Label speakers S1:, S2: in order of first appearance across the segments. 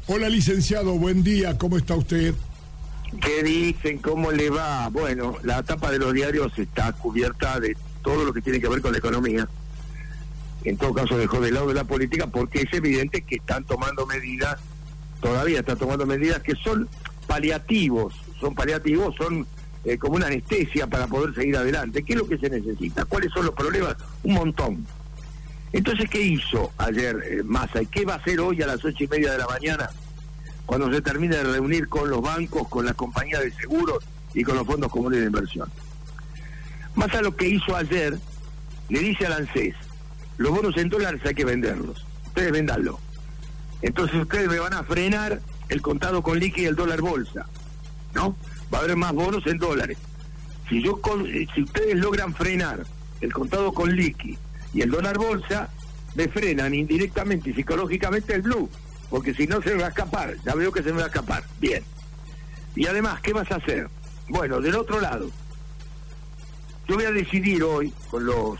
S1: Hola, licenciado, buen día, ¿cómo está usted?
S2: ¿Qué dicen? ¿Cómo le va? Bueno, la tapa de los diarios está cubierta de todo lo que tiene que ver con la economía. En todo caso dejó de lado de la política porque es evidente que están tomando medidas, todavía están tomando medidas que son paliativos, son como una anestesia para poder seguir adelante. ¿Qué es lo que se necesita? ¿Cuáles son los problemas? Un montón. Entonces, ¿qué hizo ayer Massa? ¿Y qué va a hacer hoy a las 8:30 de la mañana? Cuando se termine de reunir con los bancos, con las compañías de seguros y con los fondos comunes de inversión. Massa lo que hizo ayer, le dice al ANSES, los bonos en dólares hay que venderlos, ustedes véndanlo. Entonces ustedes me van a frenar el contado con liqui y el dólar bolsa, ¿no? Va a haber más bonos en dólares. Si ustedes logran frenar el contado con liqui y el dólar bolsa, me frenan indirectamente y psicológicamente el blue, porque si no se me va a escapar, ya veo que se me va a escapar. Bien. Y además, ¿qué vas a hacer? Bueno, del otro lado, yo voy a decidir hoy con los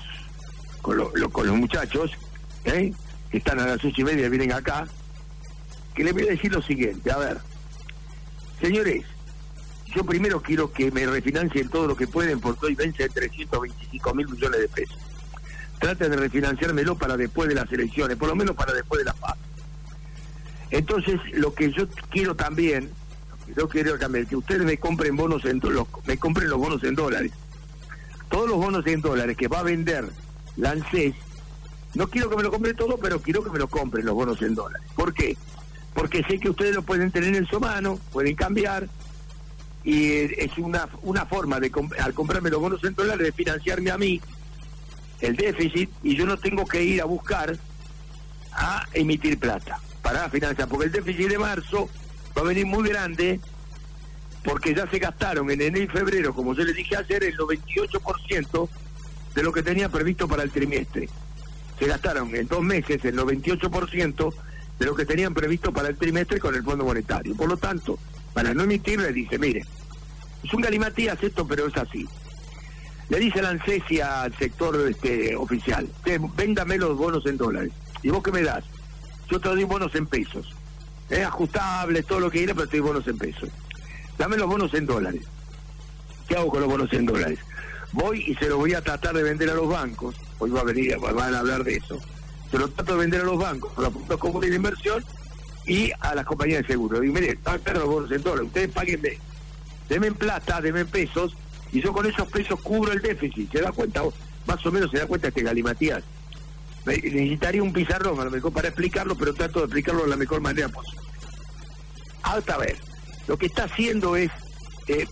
S2: muchachos, que están a las 8:30 y vienen acá, que les voy a decir lo siguiente. A ver, señores, yo primero quiero que me refinancien todo lo que pueden, porque hoy vence 325.000 millones de pesos. Traten de refinanciármelo para después de las elecciones, por lo menos para después de la paz. Entonces, lo que yo quiero también, que ustedes me compren me compren los bonos en dólares. Todos los bonos en dólares que va a vender la ANSES, no quiero que me lo compren todo, pero quiero que me lo compren los bonos en dólares. ¿Por qué? Porque sé que ustedes lo pueden tener en su mano, pueden cambiar, y es una forma de, al comprarme los bonos en dólares, de financiarme a mí el déficit, y yo no tengo que ir a buscar a emitir plata para financiar, porque el déficit de marzo va a venir muy grande, porque ya se gastaron en enero y febrero, como yo les dije ayer, el 98% de lo que tenía previsto para el trimestre. Se gastaron en 2 meses el 98% de lo que tenían previsto para el trimestre con el Fondo Monetario. Por lo tanto, para no emitir, le dice, mire, es un galimatías esto, pero es así. Le dice la ANSES y al sector oficial, véndame los bonos en dólares. ¿Y vos qué me das? Yo te doy bonos en pesos. Es ajustable, todo lo que quiera, pero te doy bonos en pesos. Dame los bonos en dólares. ¿Qué hago con los bonos en dólares? Voy y se los voy a tratar de vender a los bancos. Hoy van a hablar de eso. Se los trato de vender a los bancos, a los fondos comunes de inversión y a las compañías de seguro. Y mire, están los bonos en dólares. Ustedes páguenme. Denme en plata, denme en pesos, y yo con esos pesos cubro el déficit. ¿Se da cuenta? Más o menos se da cuenta galimatías. Necesitaría un pizarrón a lo mejor para explicarlo, pero trato de explicarlo de la mejor manera posible. Hasta ver, lo que está haciendo es, es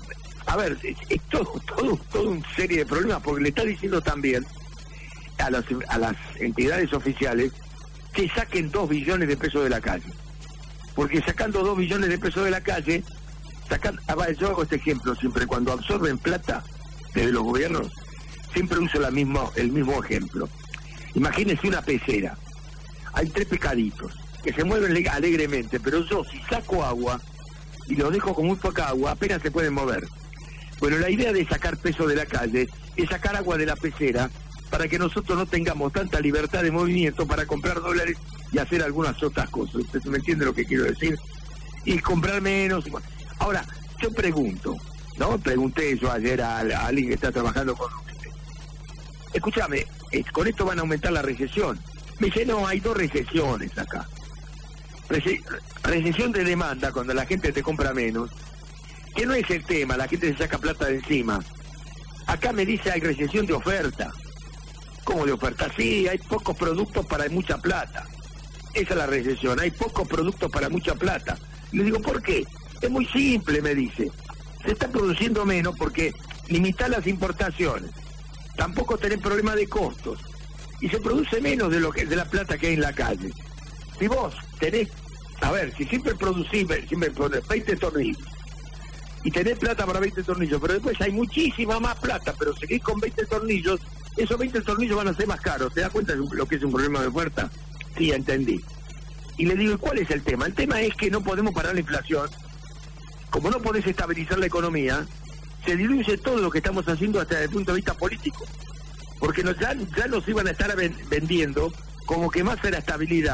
S2: todo una serie de problemas, porque le está diciendo también a las entidades oficiales que saquen 2 billones de pesos de la calle, porque sacando 2 billones de pesos de la calle, yo hago este ejemplo siempre, cuando absorben plata desde los gobiernos, siempre uso el mismo ejemplo. Imagínense una pecera, hay 3 pescaditos que se mueven alegremente, pero yo si saco agua y los dejo con muy poca agua, apenas se pueden mover. Bueno, la idea de sacar peso de la calle es sacar agua de la pecera para que nosotros no tengamos tanta libertad de movimiento para comprar dólares y hacer algunas otras cosas. ¿Usted me entiende lo que quiero decir? Y comprar menos. Ahora, yo pregunto, ¿no? Pregunté yo ayer a alguien que está trabajando con usted. Escúchame, con esto van a aumentar la recesión. Me dice, no, hay 2 recesiones acá. Recesión de demanda, cuando la gente te compra menos, que no es el tema, la gente se saca plata de encima. Acá me dice, hay recesión de oferta. ¿Cómo de oferta? Sí, hay pocos productos para mucha plata. Esa es la recesión, hay pocos productos para mucha plata. Le digo, ¿por qué? Es muy simple, me dice. Se está produciendo menos porque limitar las importaciones. Tampoco tenés problema de costos. Y se produce menos de la plata que hay en la calle. Si vos tenés, si siempre producís, siempre pones 20 tornillos, y tenés plata para 20 tornillos, pero después hay muchísima más plata, pero seguís con 20 tornillos, esos 20 tornillos van a ser más caros. ¿Te das cuenta de lo que es un problema de oferta? Sí, entendí. Y le digo, ¿cuál es el tema? El tema es que no podemos parar la inflación. Como no podés estabilizar la economía, se diluye todo lo que estamos haciendo hasta desde el punto de vista político. Porque ya nos iban a estar vendiendo como que más era estabilidad,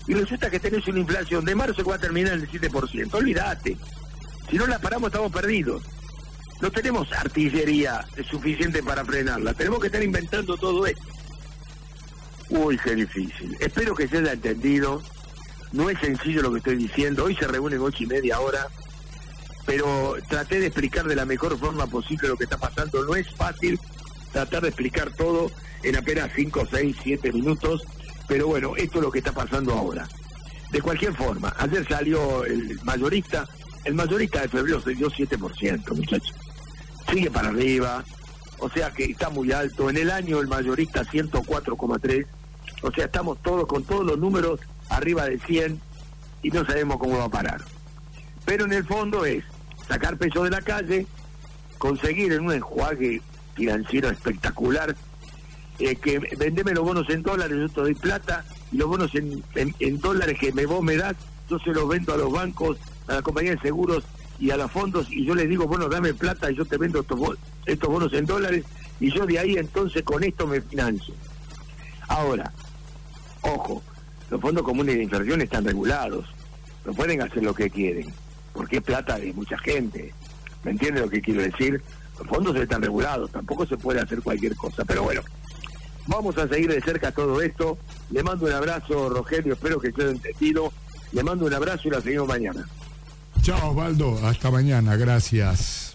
S2: y resulta que tenés una inflación de marzo que va a terminar en el 7%. Olvídate. Si no la paramos, estamos perdidos. No tenemos artillería suficiente para frenarla. Tenemos que estar inventando todo esto. Uy, qué difícil. Espero que se haya entendido. No es sencillo lo que estoy diciendo. Hoy se reúnen 8:30 ahora, pero traté de explicar de la mejor forma posible lo que está pasando. No es fácil tratar de explicar todo en apenas 5, 6, 7 minutos, pero bueno, esto es lo que está pasando ahora. De cualquier forma, ayer salió el mayorista de febrero se dio 7%, muchachos. Sigue para arriba, o sea que está muy alto. En el año el mayorista 104,3, o sea, estamos todos con todos los números arriba de 100 y no sabemos cómo va a parar. Pero en el fondo es sacar peso de la calle, conseguir en un enjuague financiero espectacular, que vendeme los bonos en dólares, yo te doy plata, y los bonos en dólares que vos me das, yo se los vendo a los bancos, a la compañía de seguros y a los fondos, y yo les digo, bueno, dame plata y yo te vendo estos bonos en dólares, y yo de ahí entonces con esto me financio. Ahora, ojo, los fondos comunes de inversión están regulados, no pueden hacer lo que quieren, porque es plata de mucha gente. ¿Me entiende lo que quiero decir? Los fondos están regulados, tampoco se puede hacer cualquier cosa. Pero bueno, vamos a seguir de cerca todo esto. Le mando un abrazo, Rogelio, espero que se haya entendido. Le mando un abrazo y la seguimos mañana.
S1: Chao, Osvaldo, hasta mañana, gracias.